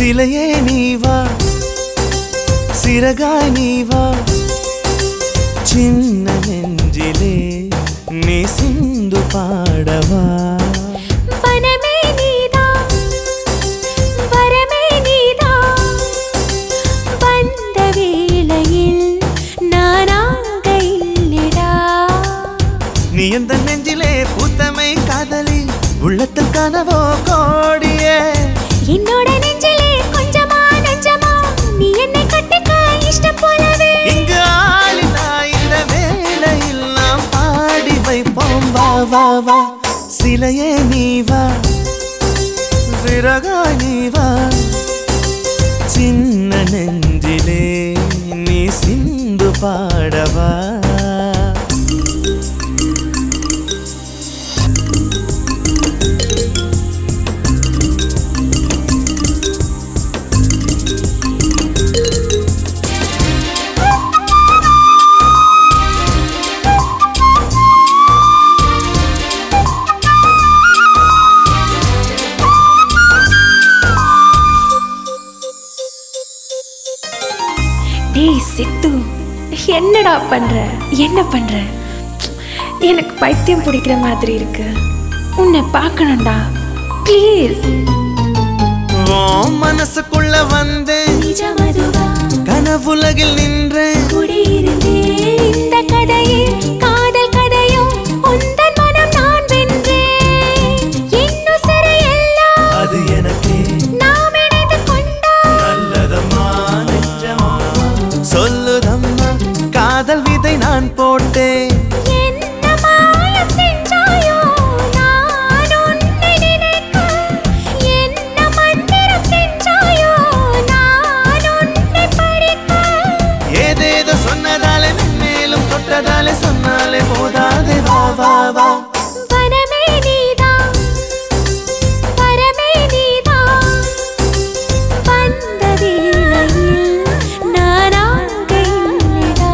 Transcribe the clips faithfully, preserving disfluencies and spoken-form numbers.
சிலையே நீவா சிறகாய் நீவா சின்ன நெஞ்சிலே நீ சிந்து பாடவா வனமே நீதா வரமே நீதா வந்த வேளையில் நானாக இல்லடா நீ எந்த நெஞ்சிலே பூத்தமை காதலி உள்ளத்தில் கனவோ கோடியே என்னோட நெஞ்சிலே கொஞ்சமா நெஞ்சமா நீ என்னை கட்டிக்க இஷ்டம் போலவே இங்கு ஆளினா இந்த வேளையில் நாம் பாடி வைப்போம் வா வா வா சிலையே நீவா சிறகாய் நீவா சின்ன நெஞ்சிலே நீ சிந்து பாடவா டேய் சித்து என்னடா பண்ற என்ன பண்ற எனக்கு பைத்தியம் பிடிக்கிற மாதிரி இருக்கு உன்னை பார்க்கணும்டா ப்ளீஸ் மனசுக்குள்ள வந்து கனவுலகில் நின்று இந்த கதையில் காதல் கதையும் உந்தன் மனம் நான் வென்றேன் இன்னும் சரியெல்லாம் அது எனக்கு நாம் இணைந்து கொண்டால் நல்லதம்மா நெஞ்சமா சொல்லுதம்மா காதல் விதை நான் போட்டேன் என்ன மாயம் செஞ்சாயோ நான் உன்னை நினைக்க என்ன மந்திரம் செஞ்சாயோ நான் உன்னை படிக்க ஏதேதோ சொன்னதாலே மேலும் தொட்டதாலே சொன்னாலே போதாதே வா வா வா வனமே நீதா வரமே நீதா வந்த வேளையில் நானாக இல்லடா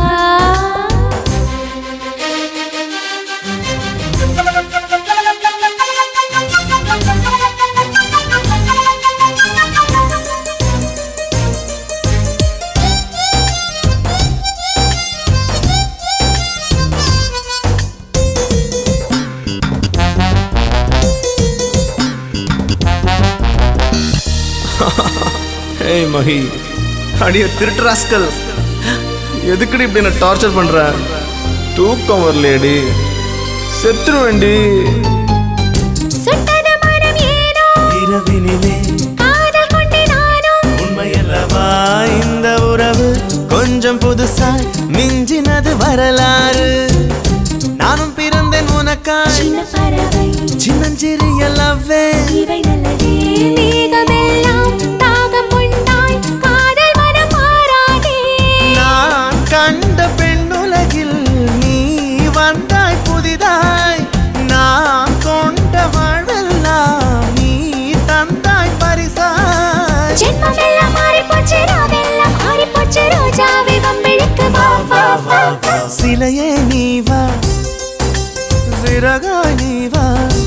ஏய் மஹி அடிய திருட்டு ராஸ்கல் எதுக்குடி இப்படி என்ன டார்ச்சர் பண்ற தூக்கம் வரலையடி செத்துருவேண்டி சுட்டத மனம் ஏனோ இரவினிலே காதல் கொண்டே நானும் உண்மையல்லவா இந்த உறவு கொஞ்சம் புதுசாய் மிஞ்சினது வரலாறு நானும் பிறந்தேன் உனக்காய் சின்ன பறவை சின்னஞ்சிறிய லவ்வே இவை நல்லதே மேகமெல்லாம் தாகம் உண்டாய் காதல் மனம் மாறாதே நான் கண்ட பெண்ணுலகில் நீ வந்தாய் புதிதாய் நான் கொண்ட வாழ்வெல்லாம் நீ தந்தாய் பரிசாய் ஜென்மமெல்லாம் மாறி போச்சு ராவெல்லாம் மாறி போச்சு ரோஜாவே வம்பிழுக்கு வா வா வா சிலையே நீவா சிறகாய் நீவா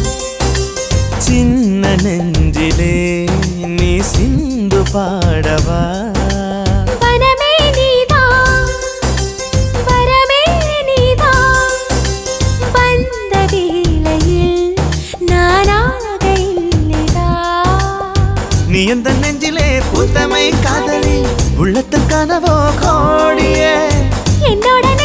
சின்ன நெஞ்சிலே நீ சிந்து பாடவா வனமே நீதா வரமே நீதா வந்த வேளையில் நானாக இல்லடா நீ எந்த நெஞ்சிலே பூத்தமை காதலி உள்ளத்தில் கனவோ கோடியே என்னோட